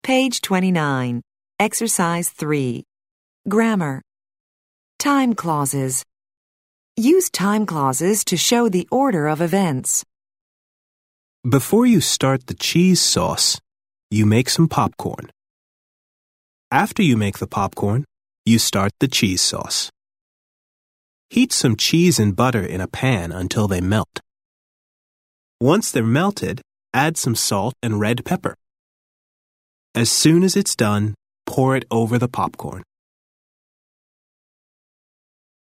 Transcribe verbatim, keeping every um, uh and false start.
Page twenty-nine. Exercise three. Grammar. Time clauses. Use time clauses to show the order of events. Before you start the cheese sauce, you make some popcorn. After you make the popcorn, you start the cheese sauce. Heat some cheese and butter in a pan until they melt. Once they're melted, add some salt and red pepper. As soon as it's done, pour it over the popcorn.